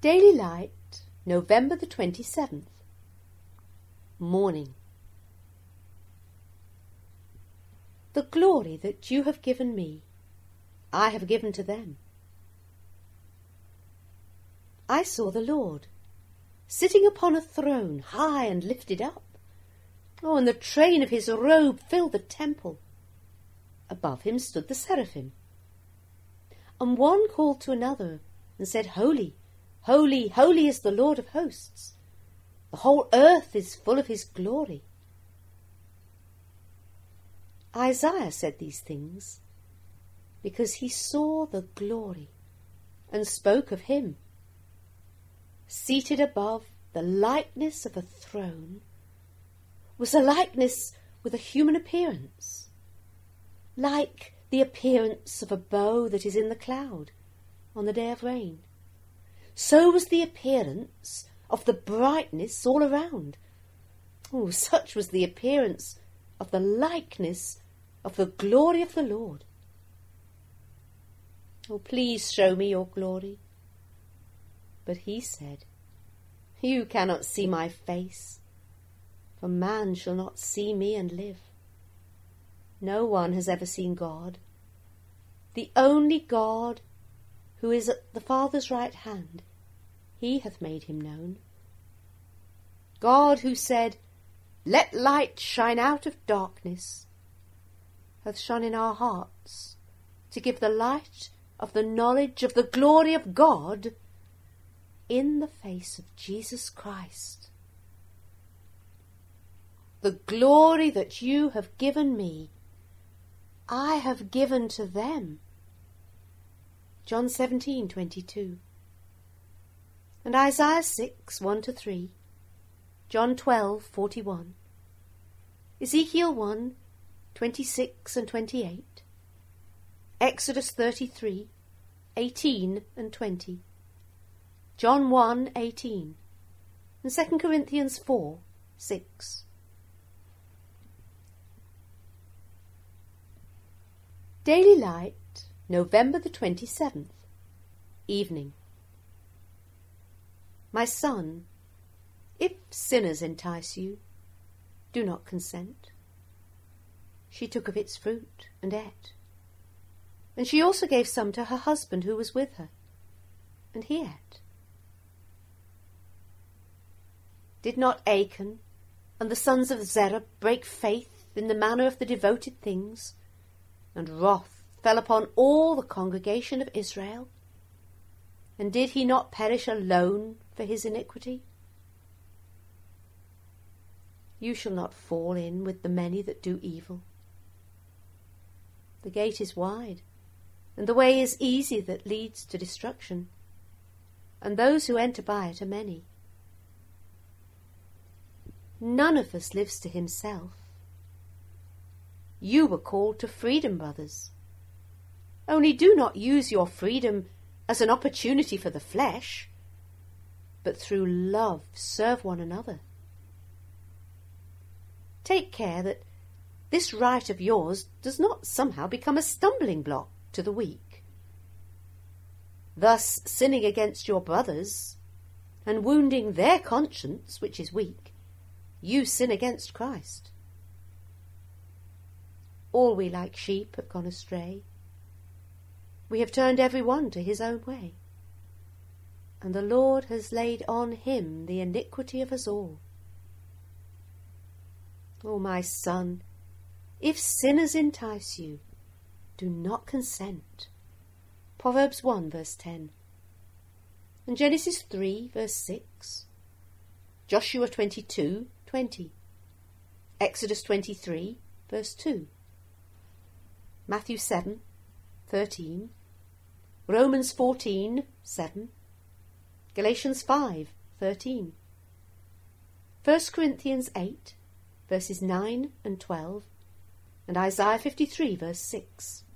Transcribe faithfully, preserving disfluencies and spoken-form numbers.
Daily Light, November the twenty-seventh. Morning. The glory that you have given me, I have given to them. I saw the Lord, sitting upon a throne high and lifted up. Oh, and the train of his robe filled the temple. Above him stood the seraphim. And one called to another and said, Holy, holy, holy is the Lord of hosts. The whole earth is full of his glory. Isaiah said these things because he saw the glory and spoke of him. Seated above the likeness of a throne was a likeness with a human appearance, like the appearance of a bow that is in the cloud on the day of rain. So was the appearance of the brightness all around. Oh, such was the appearance of the likeness of the glory of the Lord. Oh, please show me your glory. But he said, You cannot see my face, for man shall not see me and live. No one has ever seen God, the only God who is at the Father's right hand. He hath made him known. God who said, Let light shine out of darkness, hath shone in our hearts to give the light of the knowledge of the glory of God in the face of Jesus Christ. The glory that you have given me, I have given to them. John seventeen twenty-two. And Isaiah six one to three, John twelve forty-one, Ezekiel one twenty-six and twenty-eight, Exodus thirty-three eighteen and twenty, John one eighteen, and Second Corinthians four six. Daily Light, November the twenty-seventh. Evening. My son, if sinners entice you, do not consent. She took of its fruit and ate. And she also gave some to her husband who was with her, and he ate. Did not Achan and the sons of Zerah break faith in the manner of the devoted things? And wrath fell upon all the congregation of Israel? And did he not perish alone for his iniquity? You shall not fall in with the many that do evil. The gate is wide, and the way is easy that leads to destruction, and those who enter by it are many. None of us lives to himself. You were called to freedom, brothers. Only do not use your freedom as an opportunity for the flesh, but through love serve one another. Take care that this right of yours does not somehow become a stumbling block to the weak. Thus, sinning against your brothers and wounding their conscience, which is weak, you sin against Christ. All we like sheep have gone astray. We have turned every one to his own way, and the Lord has laid on him the iniquity of us all. O my son, if sinners entice you, do not consent. Proverbs one verse ten, and Genesis three verse six, Joshua twenty-two twenty, Exodus twenty-three verse two, Matthew seven thirteen, Romans fourteen seven, Galatians five thirteen, First Corinthians eight verses nine and twelve, and Isaiah fifty-three verse six.